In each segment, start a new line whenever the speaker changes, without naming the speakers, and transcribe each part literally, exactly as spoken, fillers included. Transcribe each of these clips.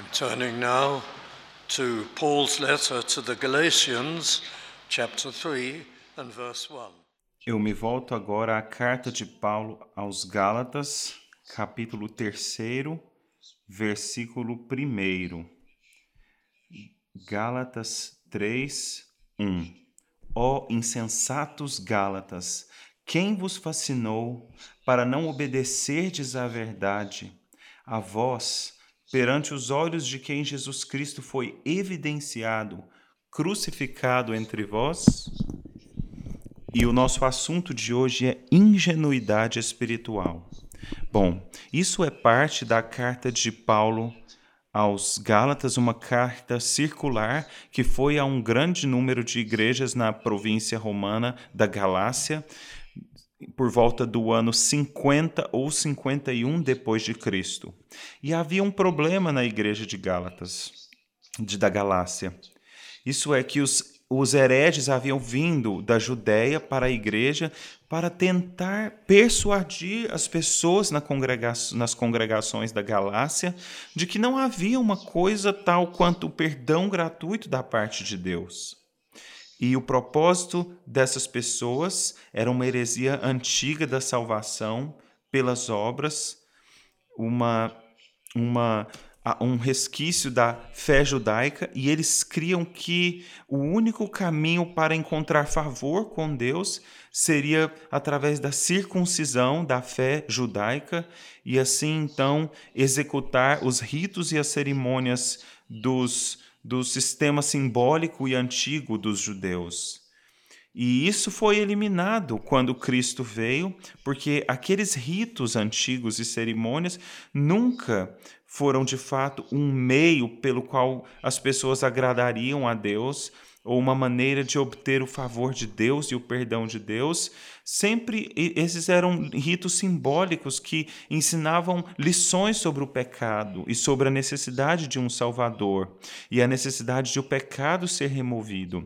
Turning now to Paul's letter to the Galatians, chapter three and verse one.
Eu me volto agora à carta de Paulo aos Gálatas, capítulo terceiro, versículo primeiro. Gálatas três, um. Ó insensatos Gálatas, quem vos fascinou para não obedecerdes à verdade? A vós, perante os olhos de quem Jesus Cristo foi evidenciado, crucificado entre vós? E o nosso assunto de hoje é ingenuidade espiritual. Bom, isso é parte da carta de Paulo aos Gálatas, uma carta circular que foi a um grande número de igrejas na província romana da Galácia, por volta do ano cinquenta ou cinquenta e um depois de Cristo. E havia um problema na igreja de Gálatas, de, da Galácia. Isso é que os Os hereges haviam vindo da Judéia para a igreja para tentar persuadir as pessoas na congrega- nas congregações da Galácia de que não havia uma coisa tal quanto o perdão gratuito da parte de Deus. E o propósito dessas pessoas era uma heresia antiga da salvação pelas obras, uma... uma um resquício da fé judaica, e eles criam que o único caminho para encontrar favor com Deus seria através da circuncisão da fé judaica e assim então executar os ritos e as cerimônias dos, do sistema simbólico e antigo dos judeus. E isso foi eliminado quando Cristo veio, porque aqueles ritos antigos e cerimônias nunca foram, de fato, um meio pelo qual as pessoas agradariam a Deus, ou uma maneira de obter o favor de Deus e o perdão de Deus. Sempre esses eram ritos simbólicos que ensinavam lições sobre o pecado e sobre a necessidade de um Salvador e a necessidade de o pecado ser removido.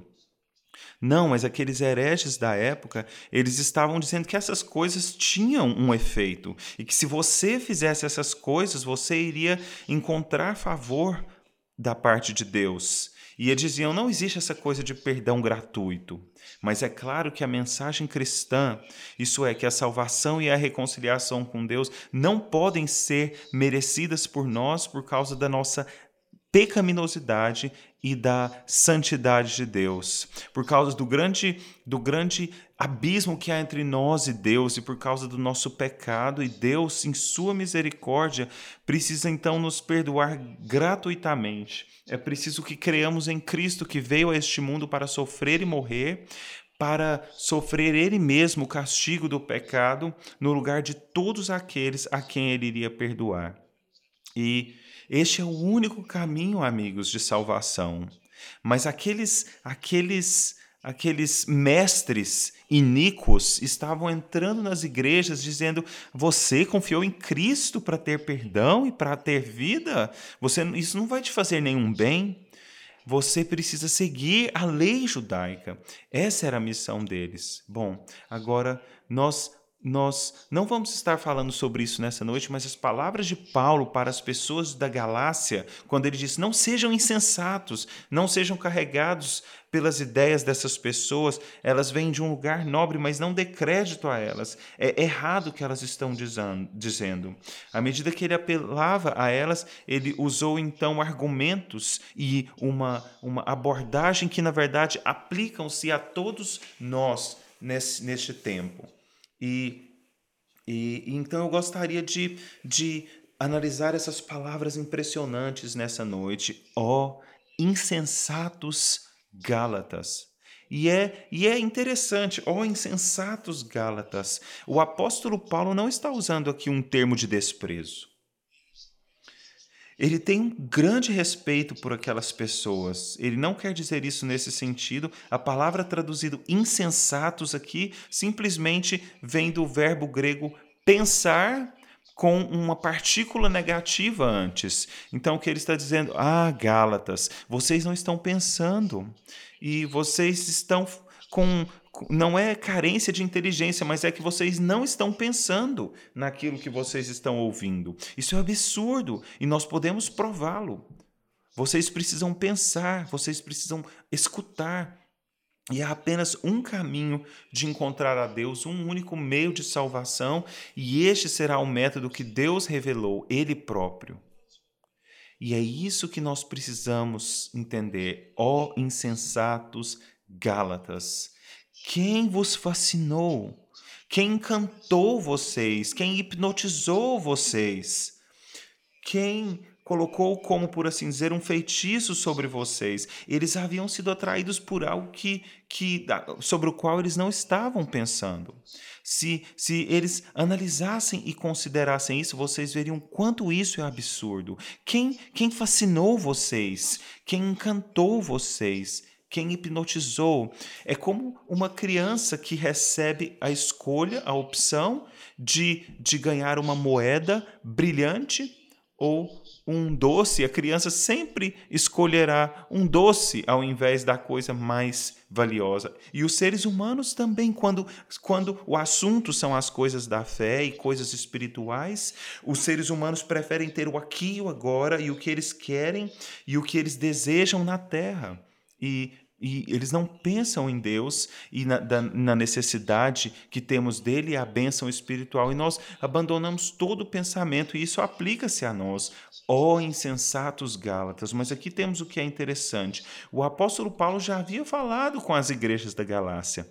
Não, mas aqueles hereges da época, eles estavam dizendo que essas coisas tinham um efeito e que se você fizesse essas coisas, você iria encontrar favor da parte de Deus. E eles diziam, não existe essa coisa de perdão gratuito. Mas é claro que a mensagem cristã, isso é, que a salvação e a reconciliação com Deus não podem ser merecidas por nós por causa da nossa pecaminosidade e da santidade de Deus, por causa do grande, do grande abismo que há entre nós e Deus e por causa do nosso pecado, e Deus, em sua misericórdia, precisa então nos perdoar gratuitamente. É preciso que creamos em Cristo, que veio a este mundo para sofrer e morrer, para sofrer Ele mesmo o castigo do pecado, no lugar de todos aqueles a quem Ele iria perdoar. E este é o único caminho, amigos, de salvação. Mas aqueles, aqueles, aqueles mestres iníquos estavam entrando nas igrejas dizendo, você confiou em Cristo para ter perdão e para ter vida? Você, isso não vai te fazer nenhum bem. Você precisa seguir a lei judaica. Essa era a missão deles. Bom, agora nós... Nós não vamos estar falando sobre isso nessa noite, mas as palavras de Paulo para as pessoas da Galácia, quando ele diz, não sejam insensatos, não sejam carregados pelas ideias dessas pessoas, elas vêm de um lugar nobre, mas não dê crédito a elas. É errado o que elas estão dizendo. À medida que ele apelava a elas, ele usou então argumentos e uma, uma abordagem que, na verdade, aplicam-se a todos nós nesse, neste tempo. E, e então eu gostaria de, de analisar essas palavras impressionantes nessa noite. Ó, insensatos Gálatas. E é, e é interessante, ó insensatos Gálatas. O apóstolo Paulo não está usando aqui um termo de desprezo. Ele tem um grande respeito por aquelas pessoas. Ele não quer dizer isso nesse sentido. A palavra traduzida insensatos aqui simplesmente vem do verbo grego pensar com uma partícula negativa antes. Então, o que ele está dizendo? Ah, Gálatas, vocês não estão pensando. E vocês estão com... Não é carência de inteligência, mas é que vocês não estão pensando naquilo que vocês estão ouvindo. Isso é absurdo e nós podemos prová-lo. Vocês precisam pensar, vocês precisam escutar. E há apenas um caminho de encontrar a Deus, um único meio de salvação, e este será o método que Deus revelou, Ele próprio. E é isso que nós precisamos entender, ó insensatos Gálatas. Quem vos fascinou? Quem encantou vocês? Quem hipnotizou vocês? Quem colocou como, por assim dizer, um feitiço sobre vocês? Eles haviam sido atraídos por algo que, que, sobre o qual eles não estavam pensando. Se, se eles analisassem e considerassem isso, vocês veriam quanto isso é absurdo. Quem, quem fascinou vocês? Quem encantou vocês? Quem hipnotizou? É como uma criança que recebe a escolha, a opção de, de ganhar uma moeda brilhante ou um doce. A criança sempre escolherá um doce ao invés da coisa mais valiosa. E os seres humanos também, quando, quando o assunto são as coisas da fé e coisas espirituais, os seres humanos preferem ter o aqui e o agora e o que eles querem e o que eles desejam na terra. E E eles não pensam em Deus e na, da, na necessidade que temos dele e a bênção espiritual. E nós abandonamos todo o pensamento, e isso aplica-se a nós, ó insensatos Gálatas. Mas aqui temos o que é interessante. O apóstolo Paulo já havia falado com as igrejas da Galácia.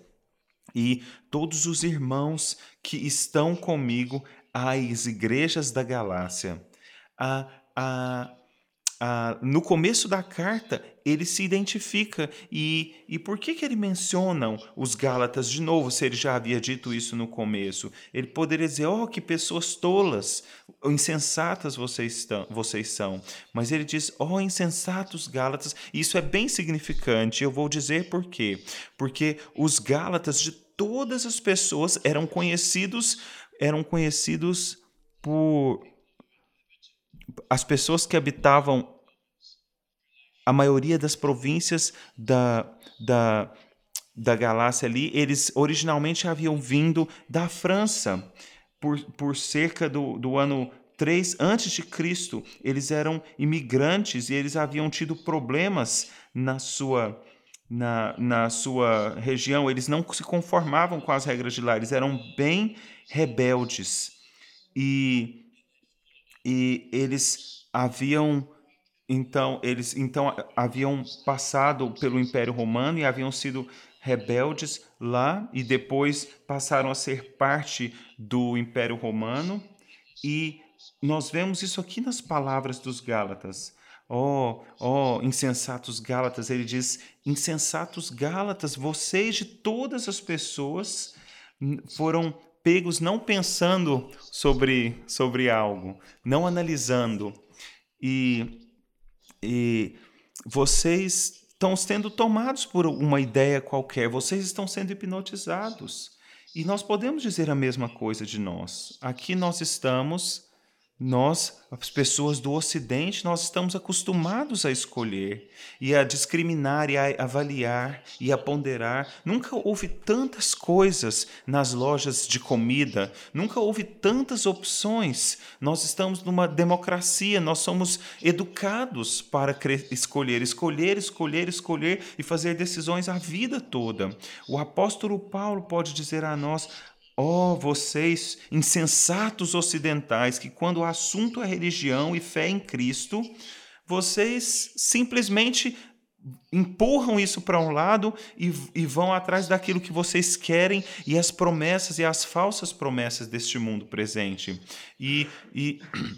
E todos os irmãos que estão comigo às igrejas da Galácia, a, a Ah, no começo da carta, ele se identifica. E, e por que, que ele menciona os Gálatas de novo, se ele já havia dito isso no começo? Ele poderia dizer, oh, que pessoas tolas, insensatas vocês, estão, vocês são. Mas ele diz, oh, insensatos Gálatas. E isso é bem significante. Eu vou dizer por quê. Porque os Gálatas, de todas as pessoas, eram conhecidos, eram conhecidos por... As pessoas que habitavam a maioria das províncias da, da, da Galácia ali, eles originalmente haviam vindo da França. Por, por cerca do, do ano três antes de Cristo, eles eram imigrantes e eles haviam tido problemas na sua, na, na sua região. Eles não se conformavam com as regras de lá, eles eram bem rebeldes. E... E eles haviam então eles então haviam passado pelo Império Romano e haviam sido rebeldes lá e depois passaram a ser parte do Império Romano. E nós vemos isso aqui nas palavras dos Gálatas. Oh, oh, insensatos Gálatas, ele diz: insensatos Gálatas, vocês de todas as pessoas foram pegos não pensando sobre, sobre algo, não analisando. E, e vocês estão sendo tomados por uma ideia qualquer, vocês estão sendo hipnotizados. E nós podemos dizer a mesma coisa de nós. Aqui nós estamos, nós, as pessoas do Ocidente, nós estamos acostumados a escolher e a discriminar e a avaliar e a ponderar. Nunca houve tantas coisas nas lojas de comida, nunca houve tantas opções. Nós estamos numa democracia, nós somos educados para escolher, escolher, escolher, escolher e fazer decisões a vida toda. O apóstolo Paulo pode dizer a nós: ó, oh, vocês, insensatos ocidentais, que quando o assunto é religião e fé em Cristo, vocês simplesmente empurram isso para um lado e, e vão atrás daquilo que vocês querem e as promessas e as falsas promessas deste mundo presente. E, e,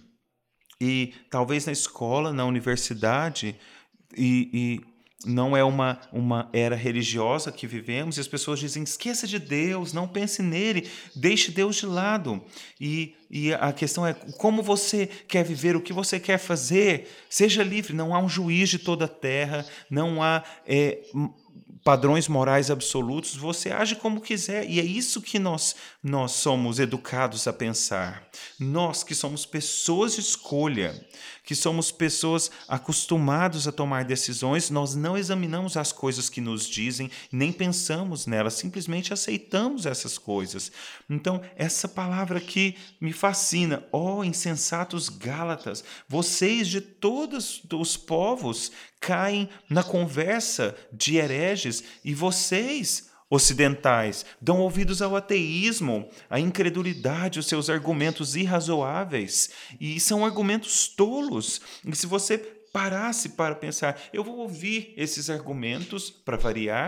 e talvez na escola, na universidade, e... e não é uma, uma era religiosa que vivemos, e as pessoas dizem: esqueça de Deus, não pense nele, deixe Deus de lado. E, e a questão é como você quer viver, o que você quer fazer, seja livre, não há um juiz de toda a terra, não há... É, padrões morais absolutos, você age como quiser. E é isso que nós, nós somos educados a pensar. Nós que somos pessoas de escolha, que somos pessoas acostumados a tomar decisões, nós não examinamos as coisas que nos dizem, nem pensamos nelas, simplesmente aceitamos essas coisas. Então, essa palavra aqui me fascina. Ó, oh, insensatos Gálatas, vocês de todos os povos caem na conversa de hereges e vocês, ocidentais, dão ouvidos ao ateísmo, à incredulidade, os seus argumentos irrazoáveis. E são argumentos tolos. E se você parasse para pensar, eu vou ouvir esses argumentos para variar,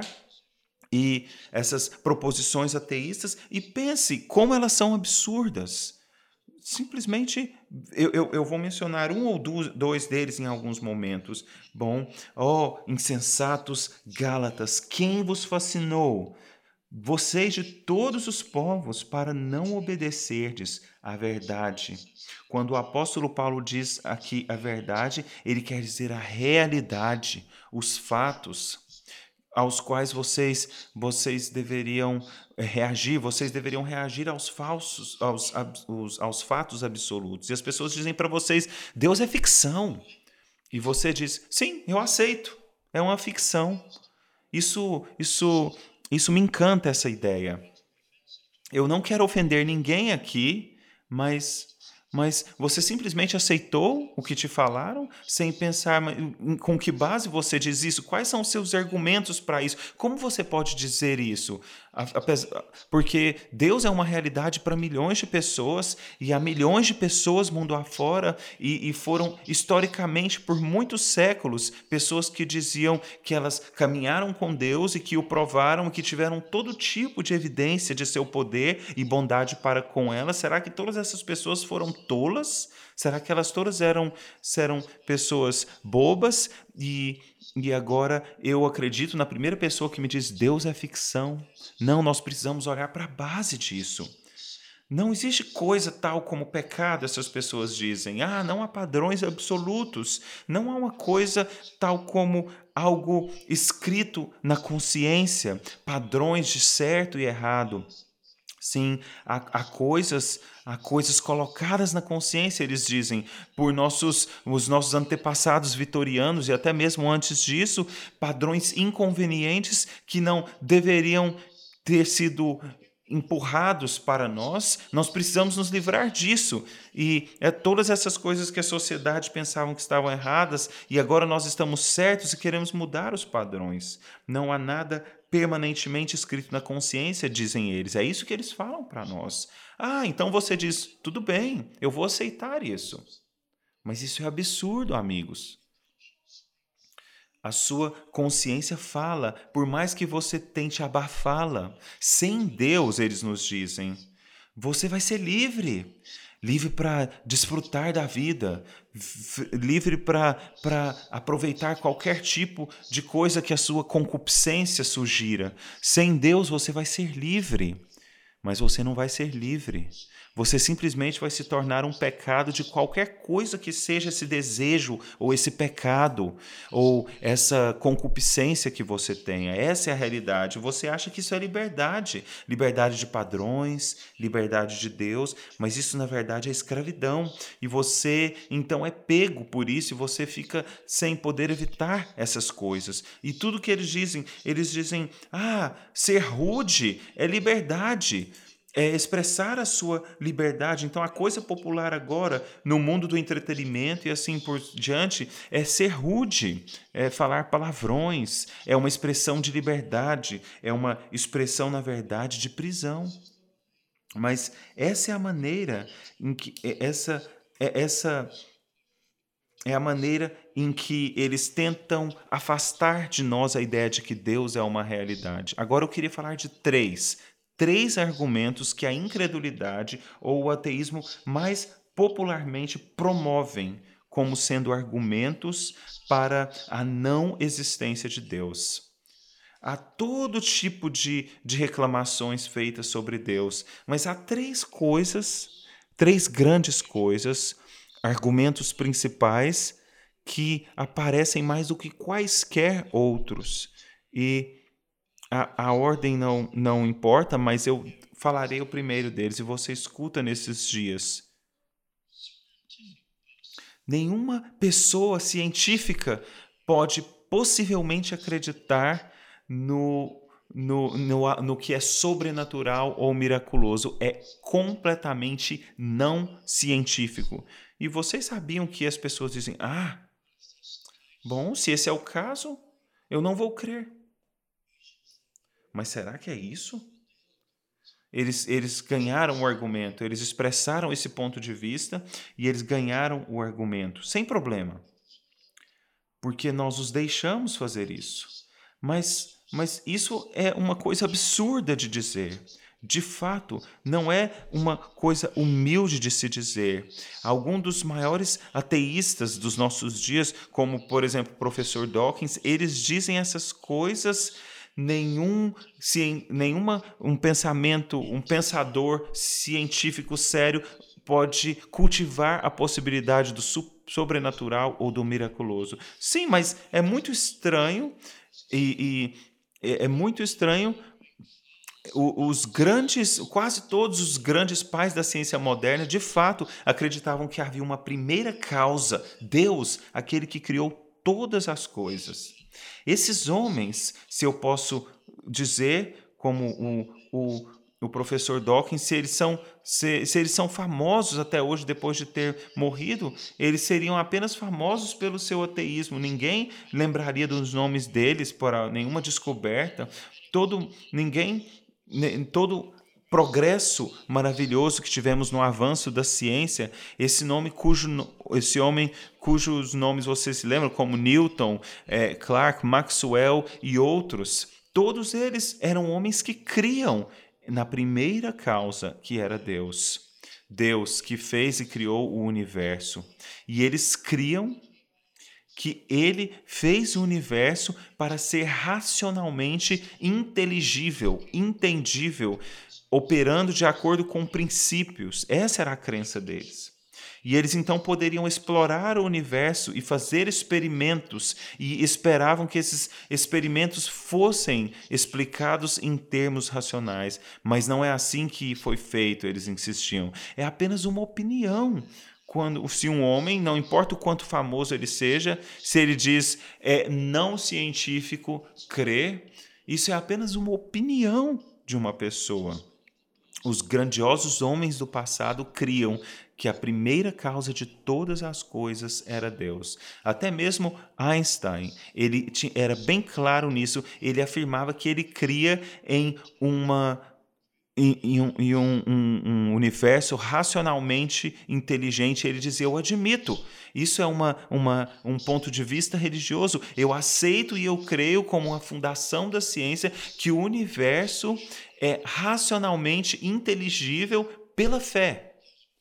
e essas proposições ateístas, e pense como elas são absurdas. Simplesmente, eu, eu, eu vou mencionar um ou dois deles em alguns momentos. Bom, ó, oh, insensatos Gálatas, quem vos fascinou? Vocês de todos os povos, para não obedecerdes à verdade. Quando o apóstolo Paulo diz aqui a verdade, ele quer dizer a realidade, os fatos aos quais vocês, vocês deveriam reagir, vocês deveriam reagir aos falsos, aos, aos, aos fatos absolutos. E as pessoas dizem para vocês, Deus é ficção. E você diz, sim, eu aceito, é uma ficção. Isso, isso, isso me encanta, essa ideia. Eu não quero ofender ninguém aqui, mas... Mas você simplesmente aceitou o que te falaram, sem pensar com que base você diz isso? Quais são os seus argumentos para isso? Como você pode dizer isso? Porque Deus é uma realidade para milhões de pessoas, e há milhões de pessoas mundo afora, e, e foram historicamente por muitos séculos pessoas que diziam que elas caminharam com Deus e que o provaram, e que tiveram todo tipo de evidência de seu poder e bondade para com elas. Será que todas essas pessoas foram tolas? Será que elas todas eram, eram pessoas bobas? E, e agora eu acredito na primeira pessoa que me diz Deus é ficção. Não, nós precisamos olhar para a base disso. Não existe coisa tal como pecado, essas pessoas dizem. Ah, não há padrões absolutos. Não há uma coisa tal como algo escrito na consciência, padrões de certo e errado. Sim, há, há, coisas, há coisas colocadas na consciência, eles dizem, por nossos, os nossos antepassados vitorianos, e até mesmo antes disso, padrões inconvenientes que não deveriam ter sido empurrados para nós. Nós precisamos nos livrar disso. E é todas essas coisas que a sociedade pensava que estavam erradas, e agora nós estamos certos e queremos mudar os padrões. Não há nada permanentemente escrito na consciência, dizem eles. É isso que eles falam para nós. Ah, então você diz, tudo bem, eu vou aceitar isso. Mas isso é absurdo, amigos. A sua consciência fala, por mais que você tente abafá-la. Sem Deus, eles nos dizem, você vai ser livre. Livre para desfrutar da vida, livre para aproveitar qualquer tipo de coisa que a sua concupiscência sugira. Sem Deus você vai ser livre, mas você não vai ser livre. Você simplesmente vai se tornar um pecado de qualquer coisa que seja esse desejo, ou esse pecado, ou essa concupiscência que você tenha. Essa é a realidade. Você acha que isso é liberdade. Liberdade de padrões, liberdade de Deus, mas isso na verdade é escravidão. E você então é pego por isso, e você fica sem poder evitar essas coisas. E tudo que eles dizem, eles dizem, ah, ser rude é liberdade. É expressar a sua liberdade. Então, a coisa popular agora, no mundo do entretenimento e assim por diante, é ser rude, é falar palavrões, é uma expressão de liberdade, é uma expressão, na verdade, de prisão. Mas essa é a maneira em que essa essa é a maneira em que eles tentam afastar de nós a ideia de que Deus é uma realidade. Agora eu queria falar de três Três argumentos que a incredulidade ou o ateísmo mais popularmente promovem como sendo argumentos para a não existência de Deus. Há todo tipo de, de reclamações feitas sobre Deus, mas há três coisas, três grandes coisas, argumentos principais que aparecem mais do que quaisquer outros. E A, a ordem não, não importa, mas eu falarei o primeiro deles e você escuta nesses dias. Nenhuma pessoa científica pode possivelmente acreditar no, no, no, no que é sobrenatural ou miraculoso. É completamente não científico. E vocês sabiam que as pessoas dizem: ah, bom, se esse é o caso, eu não vou crer. Mas será que é isso? Eles, eles ganharam o argumento, eles expressaram esse ponto de vista e eles ganharam o argumento, sem problema, porque nós os deixamos fazer isso. Mas, mas isso é uma coisa absurda de dizer. De fato, não é uma coisa humilde de se dizer. Alguns dos maiores ateístas dos nossos dias, como por exemplo o professor Dawkins, eles dizem essas coisas. Nenhum, cien- nenhuma um pensamento, um pensador científico sério pode cultivar a possibilidade do su- sobrenatural ou do miraculoso. Sim, mas é muito estranho e, e é é muito estranho o- os grandes, quase todos os grandes pais da ciência moderna, de fato, acreditavam que havia uma primeira causa, Deus, aquele que criou todas as coisas. Esses homens, se eu posso dizer, como o, o, o professor Dawkins, se eles, são, se, se eles são famosos até hoje, depois de ter morrido, eles seriam apenas famosos pelo seu ateísmo. Ninguém lembraria dos nomes deles por nenhuma descoberta. Todo, ninguém né, todo progresso maravilhoso que tivemos no avanço da ciência, esse nome cujo esse homem cujos nomes vocês se lembram, como Newton, eh, Clark, Maxwell e outros, todos eles eram homens que criam na primeira causa, que era Deus. Deus que fez e criou o universo. E eles criam que ele fez o universo para ser racionalmente inteligível, entendível, operando de acordo com princípios. Essa era a crença deles. E eles então poderiam explorar o universo e fazer experimentos, e esperavam que esses experimentos fossem explicados em termos racionais. Mas não é assim que foi feito, eles insistiam. É apenas uma opinião. Quando, se um homem, não importa o quanto famoso ele seja, se ele diz é não científico crer, isso é apenas uma opinião de uma pessoa. Os grandiosos homens do passado criam que a primeira causa de todas as coisas era Deus. Até mesmo Einstein, ele era bem claro nisso, ele afirmava que ele cria em uma em, em um, em um- um- um universo racionalmente inteligente. Ele dizia: eu admito, isso é uma, uma, um ponto de vista religioso. Eu aceito e eu creio, como uma fundação da ciência, que o universo é racionalmente inteligível pela fé.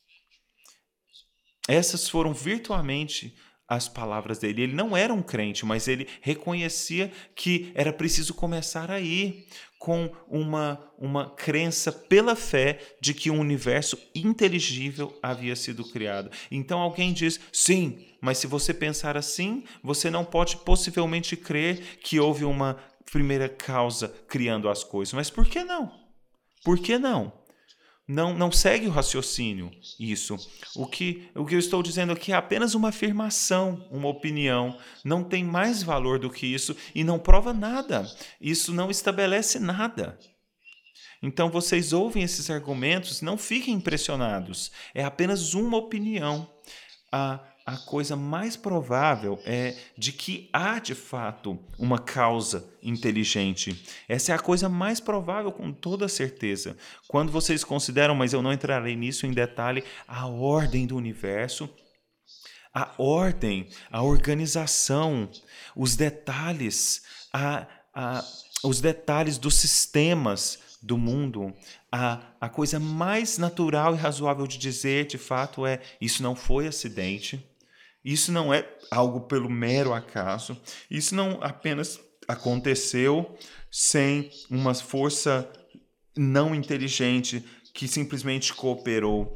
Essas foram virtualmente as palavras dele. Ele não era um crente, mas ele reconhecia que era preciso começar aí, com uma, uma crença pela fé de que um universo inteligível havia sido criado. Então alguém diz: sim, mas se você pensar assim, você não pode possivelmente crer que houve uma primeira causa criando as coisas. Mas por que não? Por que não? Não, não segue o raciocínio isso. O que, o que eu estou dizendo aqui é apenas uma afirmação, uma opinião. Não tem mais valor do que isso e não prova nada. Isso não estabelece nada. Então vocês ouvem esses argumentos, não fiquem impressionados. É apenas uma opinião. A, a coisa mais provável é de que há de fato uma causa inteligente. Essa é a coisa mais provável, com toda certeza. Quando vocês consideram, mas eu não entrarei nisso em detalhe, a ordem do universo, a ordem, a organização, os detalhes, a, a, os detalhes dos sistemas do mundo, a, a coisa mais natural e razoável de dizer, de fato, é: isso não foi acidente, isso não é algo pelo mero acaso, isso não apenas aconteceu sem uma força não inteligente que simplesmente cooperou.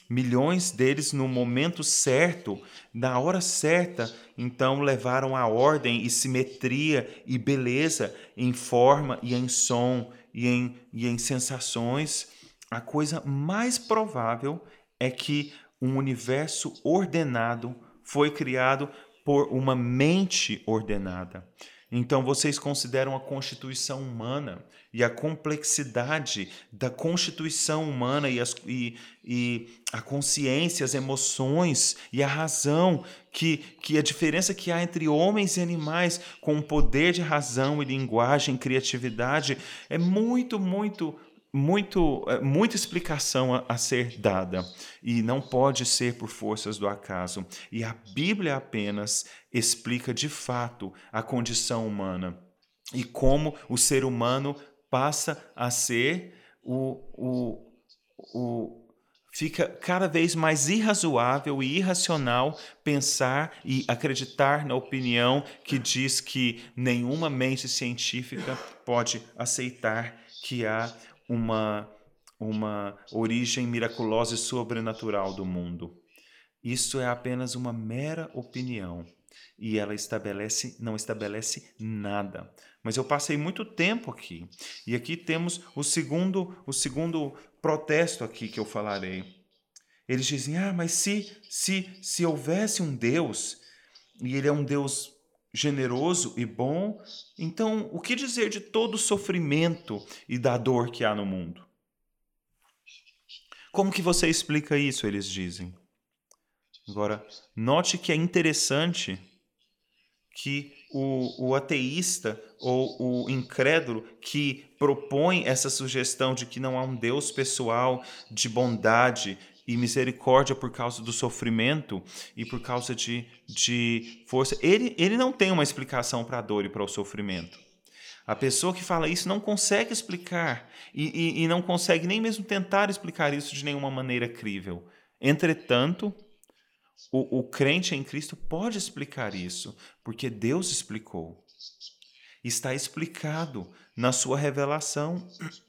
milhões deles no momento certo, na hora certa, então levaram a ordem e simetria e beleza em forma e em som e em, e em sensações. A coisa mais provável é que um universo ordenado foi criado por uma mente ordenada. Então, vocês consideram a constituição humana e a complexidade da constituição humana e, as, e, e a consciência, as emoções e a razão, que, que a diferença que há entre homens e animais com o poder de razão e linguagem, criatividade, é muito, muito, muito, muita explicação a, a ser dada e não pode ser por forças do acaso. E a Bíblia apenas explica de fato a condição humana e como o ser humano passa a ser o, o, o fica cada vez mais irrazoável e irracional pensar e acreditar na opinião que diz que nenhuma mente científica pode aceitar que há uma, uma origem miraculosa e sobrenatural do mundo. Isso é apenas uma mera opinião e ela estabelece, não estabelece nada. Mas eu passei muito tempo aqui e aqui temos o segundo, o segundo protesto aqui que eu falarei. Eles dizem, ah, mas se, se, se houvesse um Deus e ele é um Deus generoso e bom, então o que dizer de todo o sofrimento e da dor que há no mundo? Como que você explica isso, eles dizem. Agora, note que é interessante que o, o ateísta ou o incrédulo que propõe essa sugestão de que não há um Deus pessoal de bondade e misericórdia por causa do sofrimento e por causa de, de força, ele, ele não tem uma explicação para a dor e para o sofrimento. A pessoa que fala isso não consegue explicar e, e, e não consegue nem mesmo tentar explicar isso de nenhuma maneira crível. Entretanto, o, o crente em Cristo pode explicar isso, porque Deus explicou. Está explicado na sua revelação,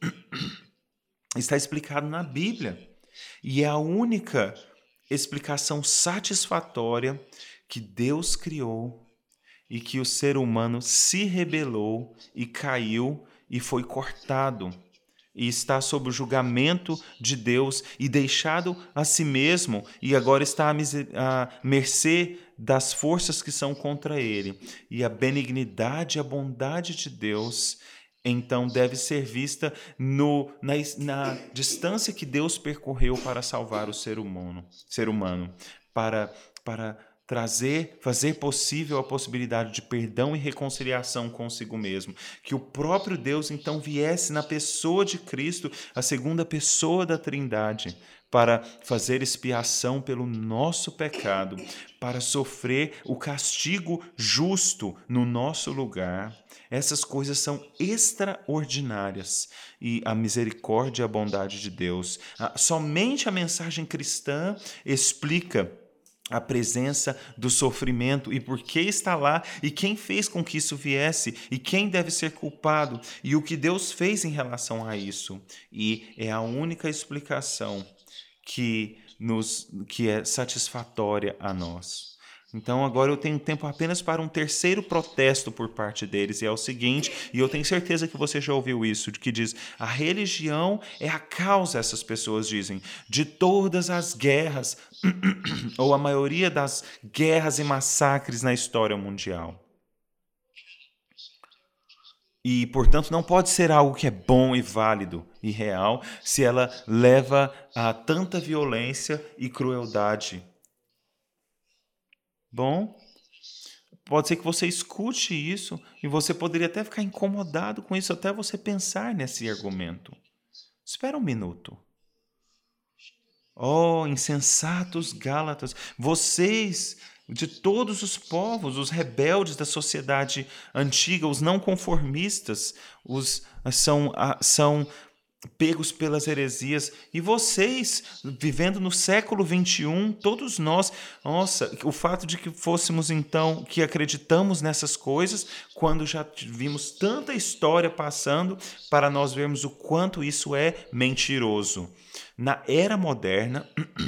está explicado na Bíblia. E é a única explicação satisfatória que Deus criou e que o ser humano se rebelou e caiu e foi cortado e está sob o julgamento de Deus e deixado a si mesmo e agora está à mercê das forças que são contra ele. E a benignidade e a bondade de Deus então deve ser vista no, na, na distância que Deus percorreu para salvar o ser humano, ser humano para, para trazer, fazer possível a possibilidade de perdão e reconciliação consigo mesmo. Que o próprio Deus então viesse na pessoa de Cristo, a segunda pessoa da Trindade, para fazer expiação pelo nosso pecado, para sofrer o castigo justo no nosso lugar. Essas coisas são extraordinárias e a misericórdia e a bondade de Deus. Somente a mensagem cristã explica a presença do sofrimento e por que está lá e quem fez com que isso viesse e quem deve ser culpado e o que Deus fez em relação a isso. E é a única explicação que, nos, que é satisfatória a nós. Então agora eu tenho tempo apenas para um terceiro protesto por parte deles, e é o seguinte, e eu tenho certeza que você já ouviu isso, de que diz, a religião é a causa, essas pessoas dizem, de todas as guerras, ou a maioria das guerras e massacres na história mundial. E, portanto, não pode ser algo que é bom e válido e real se ela leva a tanta violência e crueldade. Bom, pode ser que você escute isso e você poderia até ficar incomodado com isso, até você pensar nesse argumento. Espera um minuto. Oh, insensatos Gálatas, vocês, de todos os povos, os rebeldes da sociedade antiga, os não conformistas, os são, são pegos pelas heresias, e vocês, vivendo no século vinte e um, todos nós, nossa, o fato de que fôssemos então, que acreditamos nessas coisas, quando já vimos tanta história passando, para nós vermos o quanto isso é mentiroso. na era moderna,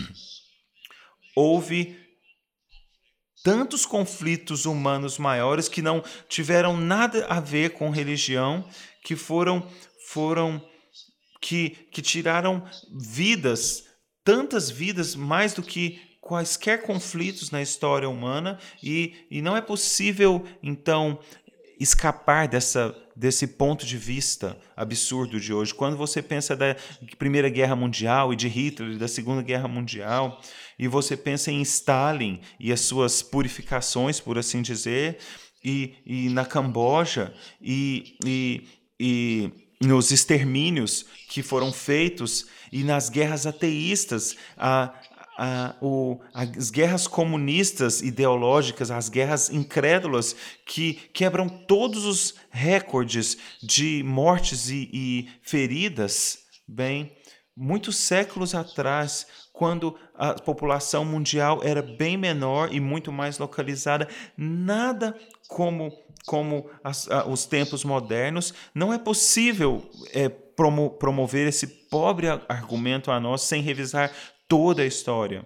houve tantos conflitos humanos maiores que não tiveram nada a ver com religião, que foram, foram que, que tiraram vidas, tantas vidas, mais do que quaisquer conflitos na história humana, e, e não é possível, então, escapar dessa, desse ponto de vista absurdo de hoje. Quando você pensa da Primeira Guerra Mundial e de Hitler, da Segunda Guerra Mundial, e você pensa em Stalin e as suas purificações, por assim dizer, e, e na Camboja, e, e, e nos extermínios que foram feitos, e nas guerras ateístas, a, a, o, as guerras comunistas ideológicas, as guerras incrédulas que quebram todos os recordes de mortes e, e feridas, bem, muitos séculos atrás, quando a população mundial era bem menor e muito mais localizada, nada como, como as, a, os tempos modernos, não é possível é, promo, promover esse pobre argumento a nós sem revisar toda a história.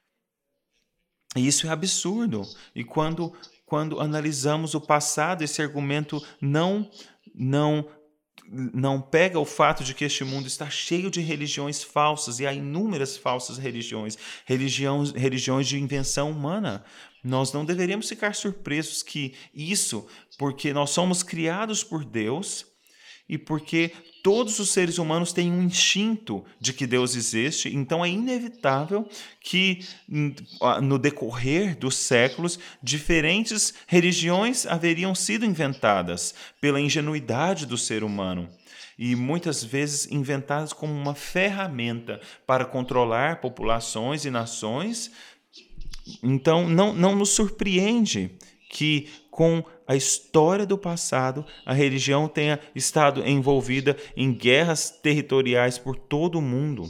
E isso é absurdo. E quando, quando analisamos o passado, esse argumento não, não não pega o fato de que este mundo está cheio de religiões falsas, e há inúmeras falsas religiões, religiões, religiões de invenção humana. Nós não deveríamos ficar surpresos que isso, porque nós somos criados por Deus e porque todos os seres humanos têm um instinto de que Deus existe, então é inevitável que, no decorrer dos séculos, diferentes religiões haveriam sido inventadas pela ingenuidade do ser humano e muitas vezes inventadas como uma ferramenta para controlar populações e nações. Então, não, não nos surpreende que, com a história do passado, a religião tenha estado envolvida em guerras territoriais por todo o mundo.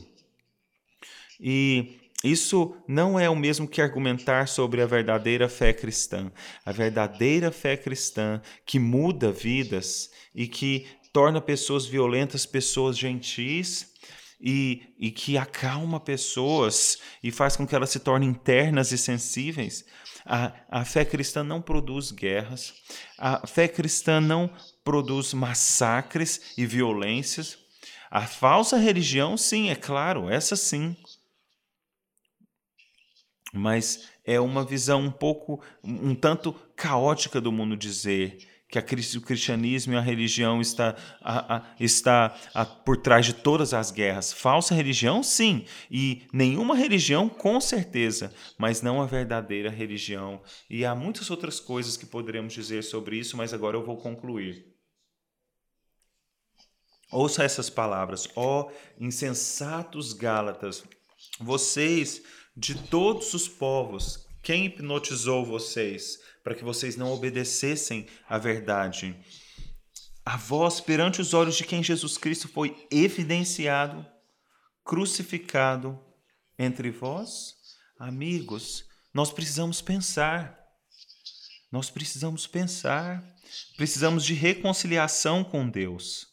E isso não é o mesmo que argumentar sobre a verdadeira fé cristã. A verdadeira fé cristã que muda vidas e que torna pessoas violentas pessoas gentis, e, e que acalma pessoas e faz com que elas se tornem ternas e sensíveis. A, a fé cristã não produz guerras, a fé cristã não produz massacres e violências. A falsa religião, sim, é claro, essa sim. Mas é uma visão um pouco, um tanto caótica do mundo dizer que a, o cristianismo e a religião está, a, a, está a, por trás de todas as guerras. Falsa religião, sim, e nenhuma religião, com certeza, mas não a verdadeira religião. E há muitas outras coisas que poderemos dizer sobre isso, mas agora eu vou concluir. Ouça essas palavras: ó oh, insensatos Gálatas, vocês de todos os povos, quem hipnotizou vocês para que vocês não obedecessem à verdade? A vós, perante os olhos de quem Jesus Cristo foi evidenciado, crucificado entre vós? Amigos, nós precisamos pensar. Nós precisamos pensar. Precisamos de reconciliação com Deus.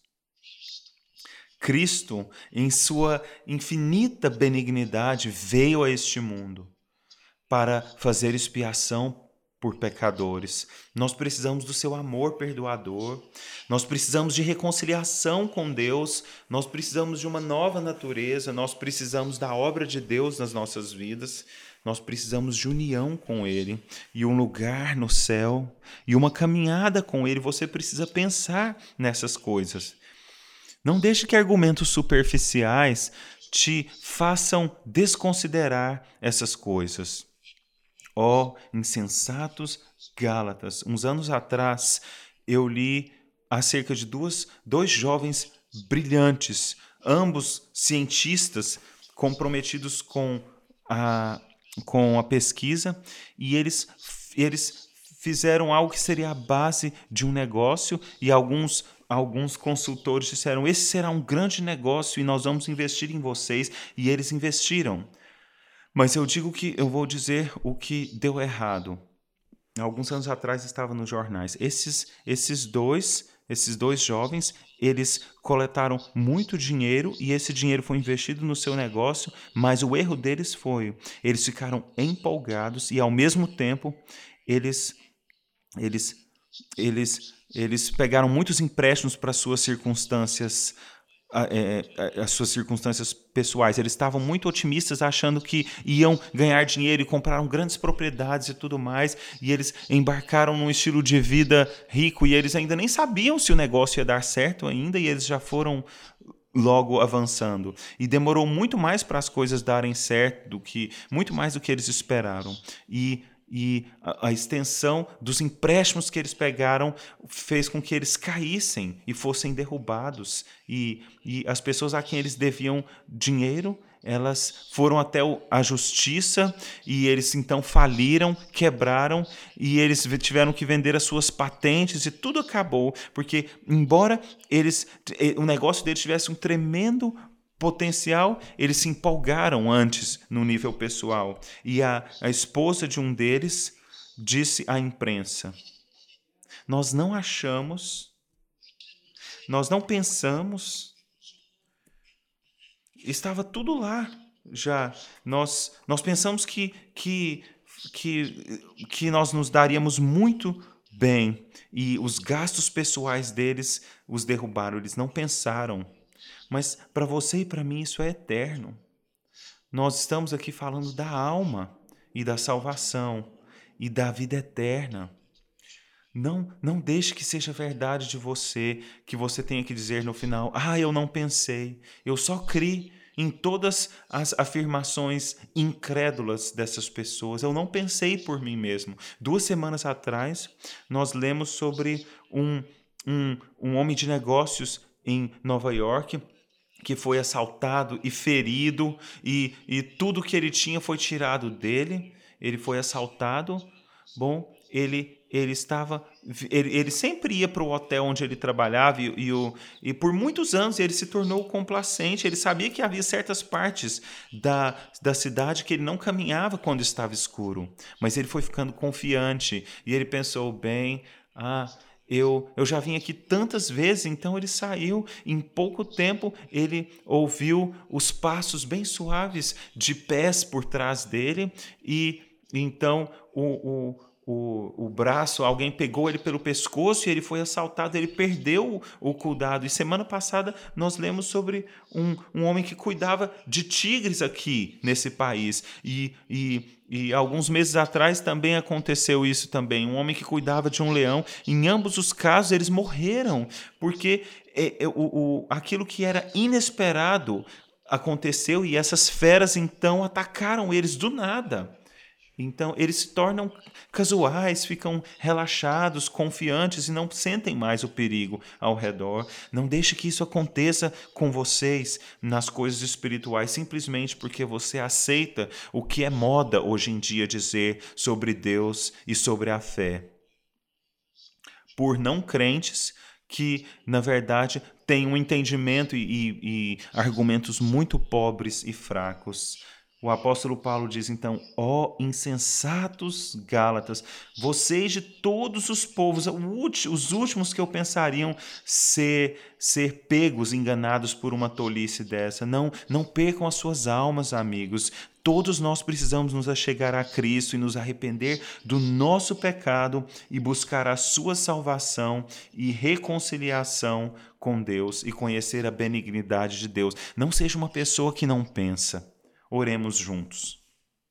Cristo, em sua infinita benignidade, veio a este mundo para fazer expiação por pecadores. Nós precisamos do seu amor perdoador, nós precisamos de reconciliação com Deus, nós precisamos de uma nova natureza, nós precisamos da obra de Deus nas nossas vidas, nós precisamos de união com Ele e um lugar no céu e uma caminhada com Ele. Você precisa pensar nessas coisas. Não deixe que argumentos superficiais te façam desconsiderar essas coisas. Ó oh, insensatos Gálatas, uns anos atrás eu li acerca de duas, dois jovens brilhantes, ambos cientistas comprometidos com a, com a pesquisa, e eles, eles fizeram algo que seria a base de um negócio, e alguns, alguns consultores disseram: esse será um grande negócio e nós vamos investir em vocês, e eles investiram. Mas eu digo que eu vou dizer o que deu errado. Alguns anos atrás estava nos jornais. Esses, esses dois esses dois jovens, eles coletaram muito dinheiro e esse dinheiro foi investido no seu negócio, mas o erro deles foi, eles ficaram empolgados e ao mesmo tempo eles eles eles eles pegaram muitos empréstimos para suas circunstâncias a- é, a- as suas circunstâncias pessoais. Eles estavam muito otimistas, achando que iam ganhar dinheiro e compraram grandes propriedades e tudo mais. E eles embarcaram num estilo de vida rico e eles ainda nem sabiam se o negócio ia dar certo ainda e eles já foram logo avançando. E demorou muito mais para as coisas darem certo do que muito mais do que eles esperaram. E e a, a extensão dos empréstimos que eles pegaram fez com que eles caíssem e fossem derrubados. E, e as pessoas a quem eles deviam dinheiro, elas foram até o- a justiça e eles então faliram, quebraram e eles ve- tiveram que vender as suas patentes e tudo acabou, porque embora eles eh, o negócio deles tivesse um tremendo potencial, eles se empolgaram antes no nível pessoal. E a, a esposa de um deles disse à imprensa: Nós não achamos, nós não pensamos, estava tudo lá já. Nós, nós pensamos que, que, que, que nós nos daríamos muito bem e os gastos pessoais deles os derrubaram, eles não pensaram. Mas para você e para mim isso é eterno. Nós estamos aqui falando da alma e da salvação e da vida eterna. Não, não deixe que seja verdade de você, que você tenha que dizer no final: Ah, eu não pensei, eu só criei em todas as afirmações incrédulas dessas pessoas. Eu não pensei por mim mesmo. Duas semanas atrás, nós lemos sobre um, um, um homem de negócios em Nova York que foi assaltado e ferido, e, e tudo que ele tinha foi tirado dele. Ele foi assaltado. Bom, ele, ele estava. Ele, ele sempre ia para o hotel onde ele trabalhava, e, e, o, e por muitos anos ele se tornou complacente. Ele sabia que havia certas partes da, da cidade que ele não caminhava quando estava escuro, mas ele foi ficando confiante e ele pensou: bem, ah. Eu, eu já vim aqui tantas vezes, então ele saiu. Em pouco tempo, ele ouviu os passos bem suaves de pés por trás dele, e então o, o, o, o braço, alguém pegou ele pelo pescoço e ele foi assaltado. Ele perdeu o, o cuidado. E semana passada nós lemos sobre um, um homem que cuidava de tigres aqui nesse país. E. e E alguns meses atrás também aconteceu isso também. Um homem que cuidava de um leão. Em ambos os casos, eles morreram, porque é, é, o, o, aquilo que era inesperado aconteceu e essas feras então atacaram eles do nada. Então, eles se tornam casuais, ficam relaxados, confiantes e não sentem mais o perigo ao redor. Não deixe que isso aconteça com vocês nas coisas espirituais, simplesmente porque você aceita o que é moda hoje em dia dizer sobre Deus e sobre a fé. Por não crentes que, na verdade, têm um entendimento e, e, e argumentos muito pobres e fracos. O apóstolo Paulo diz então: ó insensatos Gálatas, vocês de todos os povos, os últimos que eu pensariam ser, ser pegos, enganados por uma tolice dessa. Não, não percam as suas almas, amigos. Todos nós precisamos nos achegar a Cristo e nos arrepender do nosso pecado e buscar a sua salvação e reconciliação com Deus e conhecer a benignidade de Deus. Não seja uma pessoa que não pensa. Oremos juntos.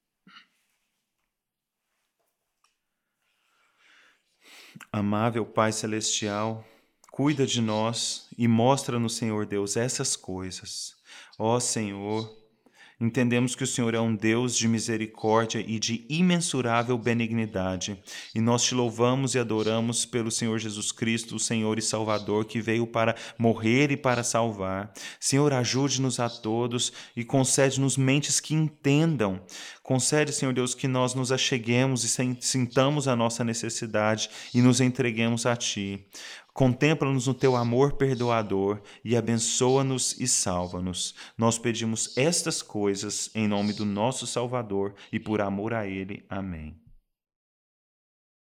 Amável Pai Celestial, cuida de nós e mostra-nos, Senhor Deus, essas coisas. Ó Senhor, entendemos que o Senhor é um Deus de misericórdia e de imensurável benignidade, e nós te louvamos e adoramos pelo Senhor Jesus Cristo, o Senhor e Salvador, que veio para morrer e para salvar. Senhor, ajude-nos a todos e concede-nos mentes que entendam. Concede, Senhor Deus, que nós nos acheguemos e sintamos a nossa necessidade e nos entreguemos a Ti. Contempla-nos no teu amor perdoador e abençoa-nos e salva-nos. Nós pedimos estas coisas em nome do nosso Salvador e por amor a Ele. Amém.